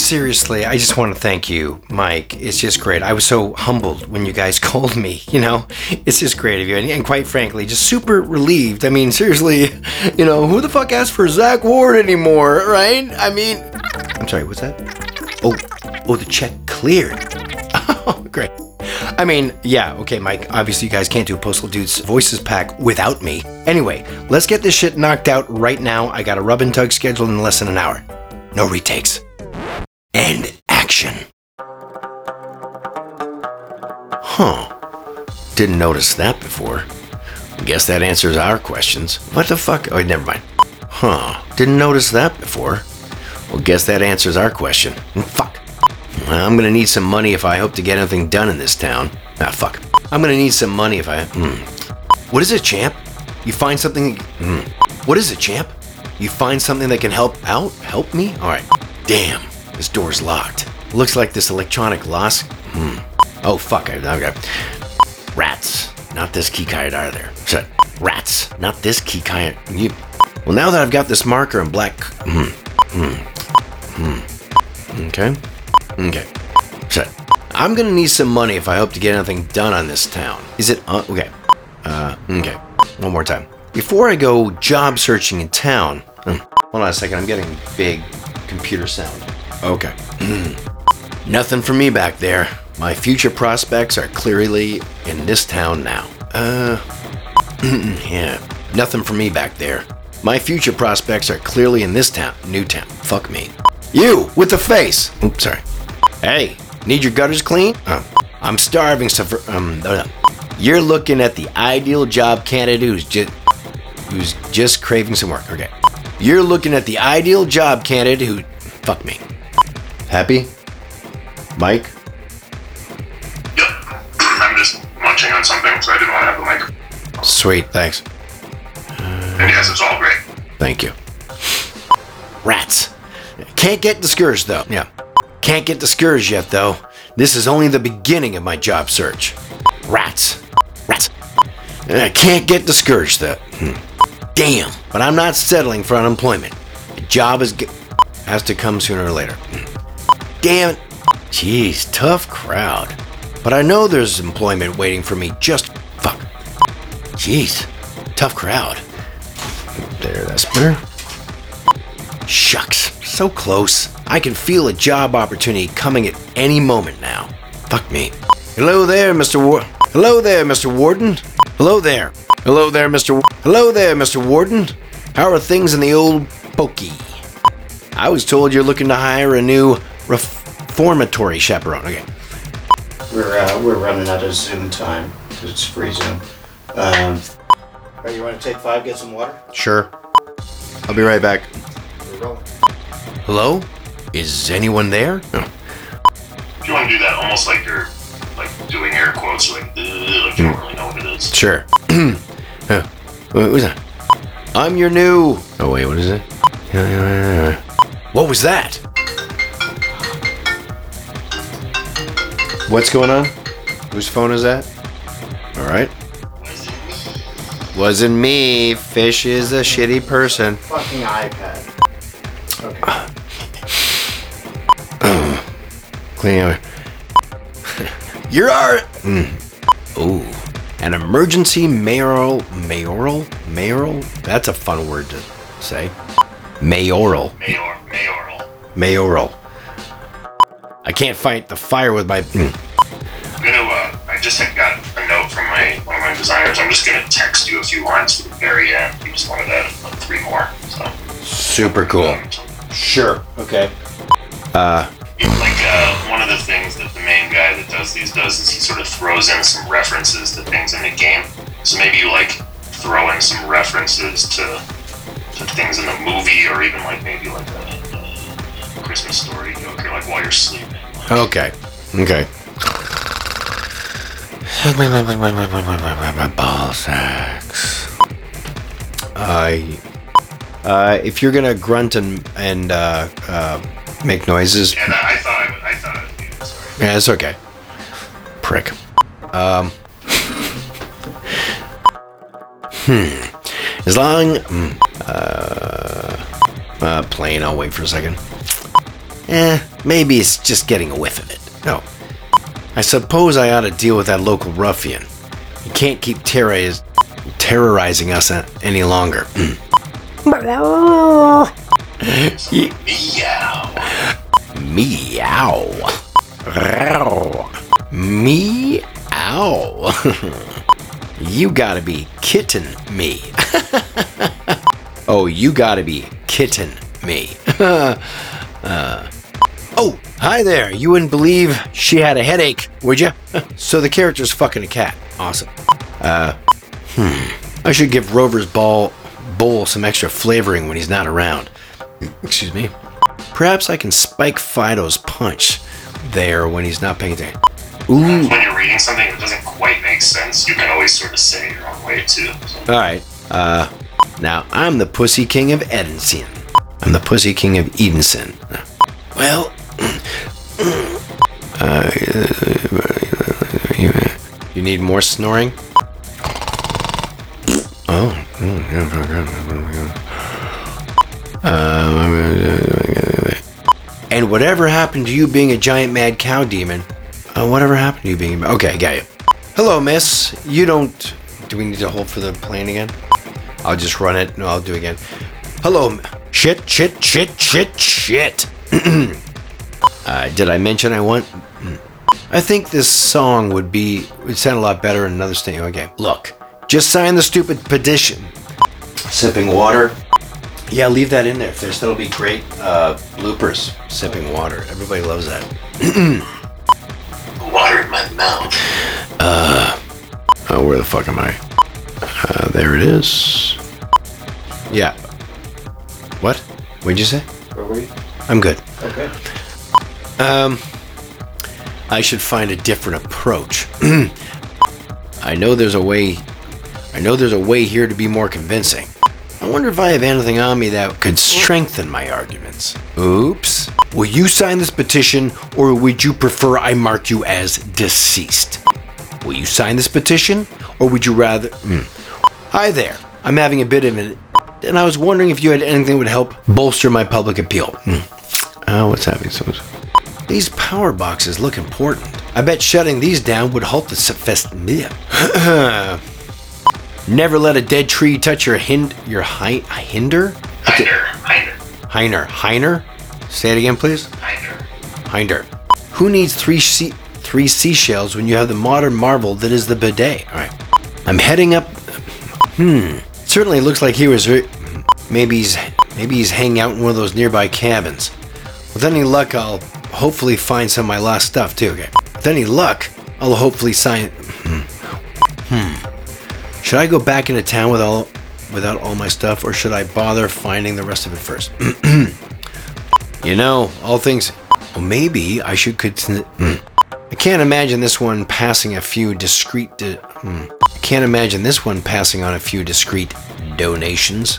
seriously, I just want to thank you, Mike. It's just great. I was so humbled when you guys called me, you know? It's just great of you. And quite frankly, just super relieved. I mean, seriously, you know, who the fuck asked for Zach Ward anymore, right? I mean, I'm sorry, what's that? Oh, the check cleared. Oh, great. I mean, yeah, okay, Mike, obviously you guys can't do a Postal Dudes Voices pack without me. Anyway, let's get this shit knocked out right now. I got a rub and tug scheduled in less than an hour. No retakes. And action. Huh. Didn't notice that before. Guess that answers our questions. What the fuck? Oh, never mind. Huh. Didn't notice that before. Well, guess that answers our question. Fuck. I'm gonna need some money if I hope to get anything done in this town. Fuck. I'm gonna need some money if I... What is it, champ? You find something... What is it, champ? You find something that can help out? Help me? Alright. Damn. This door's locked. Looks like this electronic loss... Oh, fuck. Okay. Rats. Not this keycard either. Shut. Rats. Not this keycard. Well, now that I've got this marker in black... Okay. Shut. I'm gonna need some money if I hope to get anything done on this town. Is it... okay. Okay. One more time. Before I go job searching in town... Hold on a second. I'm getting big computer sound. Okay. Nothing for me back there. My future prospects are clearly in this town now. Yeah. Nothing for me back there. My future prospects are clearly in this town. New town. Fuck me. You! With the face! Oops, sorry. Hey, need your gutters clean? I'm starving, so you're looking at the ideal job candidate who's just craving some work. Okay. You're looking at the ideal job candidate who... Fuck me. Happy? Mike? Yep. I'm just munching on something, so I didn't want to have the mic. Sweet, thanks. And yes, it's all great. Thank you. Rats. Can't get discouraged, though. Yeah. Can't get discouraged yet, though. This is only the beginning of my job search. Rats. Can't get discouraged, though. Damn. But I'm not settling for unemployment. A job has to come sooner or later. Damn it. Jeez, tough crowd. But I know there's employment waiting for me just... Fuck. Jeez. Tough crowd. There, that's better. Shucks. So close. I can feel a job opportunity coming at any moment now. Fuck me. Hello there, Mr. Hello there, Mr. Warden. Hello there. Hello there, Mr. Warden. How are things in the old pokey? I was told you're looking to hire a new reformatory chaperone. Okay. We're running out of Zoom time because it's free Zoom. You want to take 5, get some water? Sure. I'll be right back. We're rolling. Hello? Is anyone there? No. If you want to do that, almost like you're doing air quotes, like you don't really know what it is. Sure. What was that? I'm your new... Oh, wait, what is it? What was that? What's going on? Whose phone is that? All right. Wasn't me. Fish is a shitty person. Fucking iPad. Okay. Cleaning out. You're our... Ooh. An emergency mayoral... That's a fun word to say. Mayoral. I can't fight the fire with my... I just got a note from one of my designers. I'm just gonna text you a few lines for the very end. He just wanted to add 3 more. So. Super cool. Sure. Okay. One of the things that the main guy that does these does is he sort of throws in some references to things in the game. So maybe you throw in some references to things in the movie, or even maybe a Christmas Story joke, or while you're sleeping. Okay. Ball sacks. If you're gonna grunt and make noises. Yeah, I thought I'd do this. Sorry. Yeah, it's okay. Prick. As long... Plane, I'll wait for a second. maybe it's just getting a whiff of it. No. I suppose I ought to deal with that local ruffian. He can't keep terrorizing us any longer. Meow. Meow. Meow. You gotta be kitten me. Oh, you gotta be kitten me. Oh, hi there. You wouldn't believe she had a headache, would you? So the character's fucking a cat. Awesome. I should give Rover's bowl some extra flavoring when he's not around. Excuse me. Perhaps I can spike Fido's punch there when he's not paying attention. Ooh. When you're reading something that doesn't quite make sense, you can always sort of say it your own way too. So. Alright. Now, I'm the Pussy King of Edenson. I'm the Pussy King of Edenson. Well, you need more snoring? Oh. And whatever happened to you being a giant mad cow demon? Whatever happened to you being... Okay, got you. Hello, miss. You don't... Do we need to hold for the plane again? I'll just run it. No, I'll do it again. Hello. Shit. Did I mention I want... I think this song would sound a lot better in another state. Okay, look. Just sign the stupid petition. Sipping water. Yeah, leave that in there. That'll be great bloopers. Sipping water. Everybody loves that. Water in my mouth. Oh, where the fuck am I? There it is. Yeah. What? What'd you say? Where were you? I'm good. Okay. I should find a different approach. I know there's a way here to be more convincing. I wonder if I have anything on me that could strengthen my arguments. Oops. Will you sign this petition, or would you prefer I mark you as deceased? Will you sign this petition, or would you rather... Hi there. I'm having a bit of it, and I was wondering if you had anything that would help bolster my public appeal. What's happening? These power boxes look important. I bet shutting these down would halt the Never let a dead tree touch your hinder? Hinder? Say it again, please. Hinder. Who needs three seashells when you have the modern marvel that is the bidet? All right. I'm heading up. Certainly looks like he was. Maybe he's hanging out in one of those nearby cabins. With any luck, I'll hopefully find some of my lost stuff too. Okay. With any luck, I'll hopefully sign. Should I go back into town without all my stuff, or should I bother finding the rest of it first? All things. Well, maybe I should continue. I can't imagine this one passing a few discreet. I can't imagine this one passing on a few discreet donations.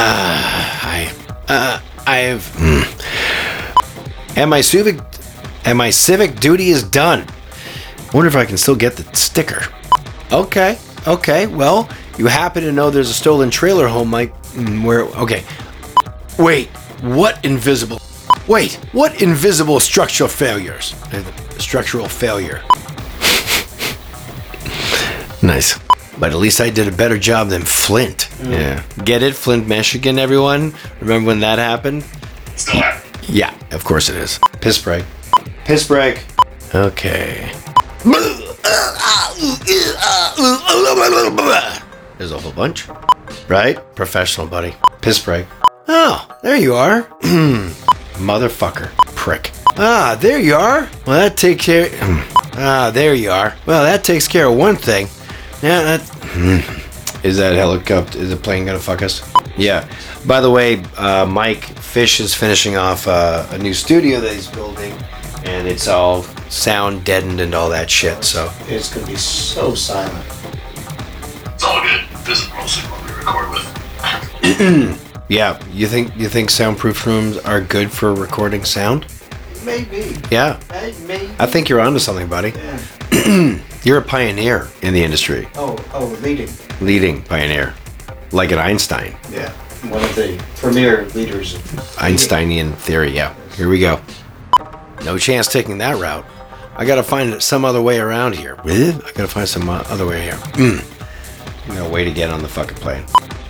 And my civic duty is done. Wonder if I can still get the sticker. Okay, well, you happen to know there's a stolen trailer home, Mike, okay. Wait, what invisible structural failures? Structural failure. Nice. But at least I did a better job than Flint. Yeah. Get it? Flint, Michigan, everyone? Remember when that happened? Still happening. Yeah, of course it is. Piss break. Okay. There's a whole bunch. Right? Professional, buddy. Piss break. Oh, there you are. Motherfucker. Prick. There you are. Well, that takes care... there you are. Well, that takes care of one thing. Yeah, Is that helicopter... Is the plane gonna fuck us? Yeah. By the way, Mike Fish is finishing off a new studio that he's building, and it's all sound deadened and all that shit, so... It's gonna be so silent. It's all good. This is mostly what we record with. Yeah, you think soundproof rooms are good for recording sound? Maybe. Yeah. Maybe. I think you're onto something, buddy. Yeah. You're a pioneer in the industry. Leading. Leading pioneer. Like an Einstein. Yeah. One of the premier leaders of Einsteinian theory, yeah. Here we go. No chance taking that route. I gotta find some other way around here. I gotta find some other way here. No way to get on the fucking plane.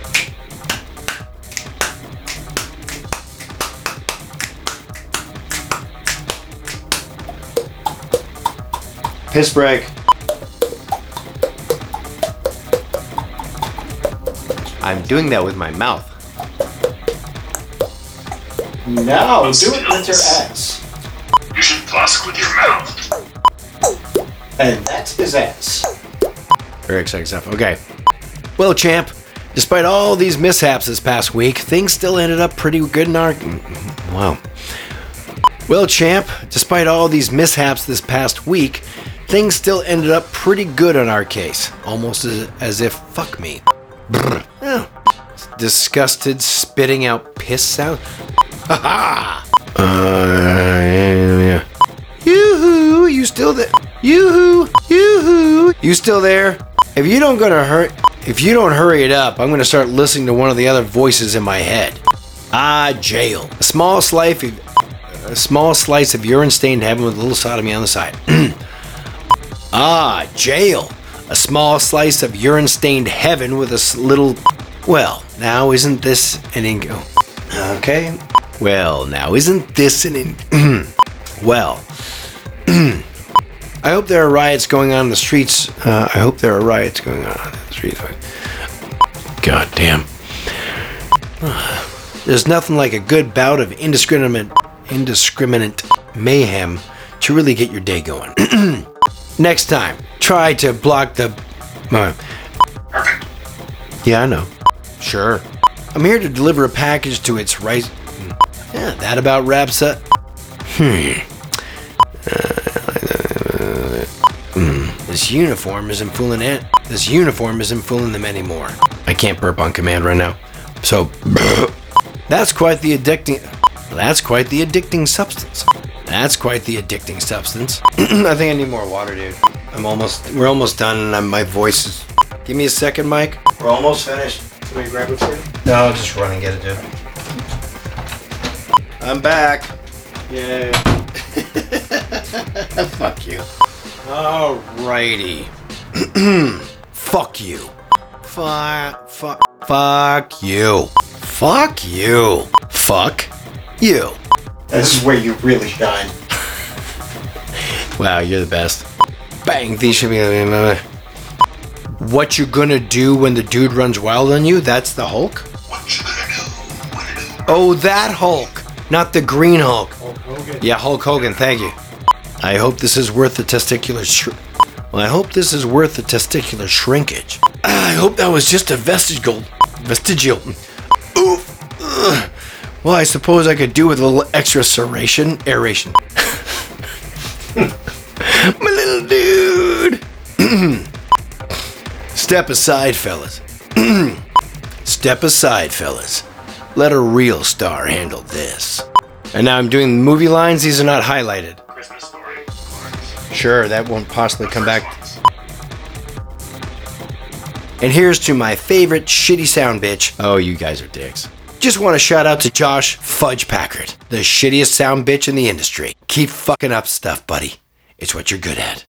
Piss break. I'm doing that with my mouth. No, do it with your ass. You should floss with your mouth. And that's his ass. Very exciting stuff. Okay. Well, champ, despite all these mishaps this past week, things still ended up pretty good in our... Wow. Well, champ, despite all these mishaps this past week, things still ended up pretty good on our case. Almost as if, fuck me. Brr. Oh. Disgusted, spitting out piss sound. Ha ha! Yeah. Yoo-hoo! You still there? Yoo-hoo! Yoo-hoo! You still there? If you don't hurry it up, I'm gonna start listening to one of the other voices in my head. Jail. A small slice of urine-stained heaven with a little sodomy on the side. Jail. A small slice of urine-stained heaven with a little... Well, now isn't this an... Okay. Well, now isn't this an... Well... I hope there are riots going on in the streets. God damn. There's nothing like a good bout of indiscriminate mayhem to really get your day going. Next time, try to block the... Perfect. Yeah, I know. Sure. I'm here to deliver a package to its right... Yeah, that about wraps up... This uniform isn't fooling them anymore. I can't burp on command right now. So... That's quite the addicting substance. I think I need more water, dude. We're almost done and my voice is... Give me a second, Mike. We're almost finished. Can we grab it for you? No, I'll just run and get it, dude. I'm back. Yay. Fuck you. Alrighty. Fuck you. Fuck you. Fuck you. Fuck you. This is where you really shine. Wow, you're the best. Bang, these should be... What you gonna do when the dude runs wild on you? That's the Hulk? What you gonna do? Oh, that Hulk, not the Green Hulk. Hulk Hogan. Yeah, Hulk Hogan, thank you. I hope this is worth the testicular shrinkage. I hope that was just a vestigial. Oof. Ugh. Well, I suppose I could do with a little extra aeration. My little dude. Step aside, fellas. Step aside, fellas. Let a real star handle this. And now I'm doing movie lines. These are not highlighted. Christmas Story. Sure, that won't possibly come back. And here's to my favorite shitty sound bitch. Oh, you guys are dicks. Just want to shout out to Josh Fudge Packard, the shittiest sound bitch in the industry. Keep fucking up stuff, buddy. It's what you're good at.